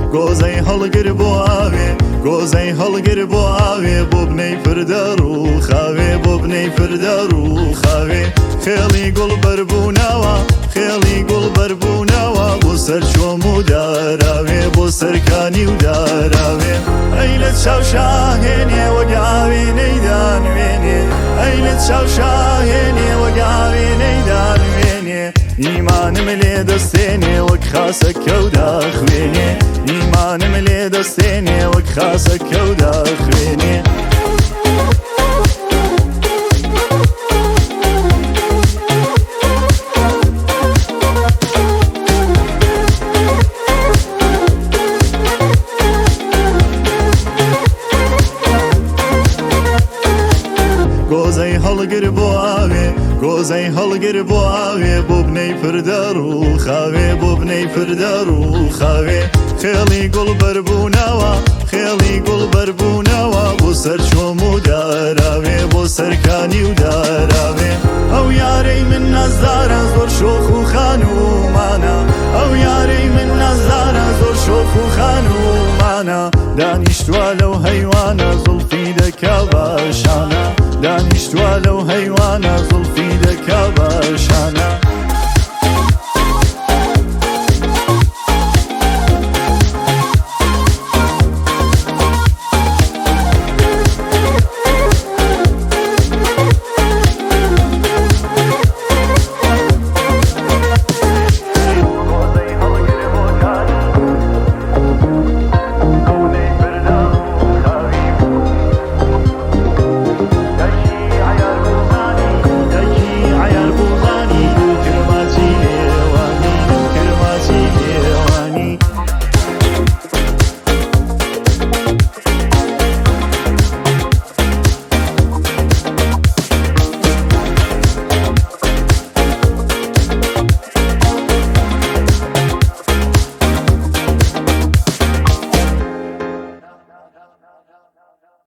گۆزەی هەڵگر بۆ ئاوێ گۆزەی هەڵگر بۆ ئاوێ بۆ بنەی پردەڕ و خاوێ بۆ بنەی پردەڕ و خاوێ خێڵی گوڵ بەربوونەوە خێڵی گوڵ بەربوونەوە بۆ سەر چۆم و داراوێ بۆ سەرکانی و داراوێ ئەی لە چاو شاهێنێ وەک ئاوێنەی دانوێنێ ئەی لە چاو شاهێنێ وەک ئاوێنەی دانوێنێ ئیمانم لێ دەستێنێ وەک خاسەکە و داخوێنێ ئیمانم لێ دەستێنێ وەک خاسەکە و داخوێنێ گۆزەی هەڵگر بۆ ئاوێ گۆزەی هەڵگر بۆ ئاوێ بۆ بنەی پردەڕ و خاوێ بۆ بنەی پردەڕ و خاوێ خێڵی گوڵ بەربوونەوە خێڵی گوڵ بەربوونەوە بۆ سەر چۆم و داراوێ بۆ سەرکانی و داراوێ ئەو یارەی من نازدارە زۆر شۆخ و خانومانە ئەو یارەی من نازدارە زۆر شۆخ و خانومانە دانیشتووە لەو هەیوانە زوڵفی دەکا باشانە دانیشتووە لەو هەیوانە زوڵفی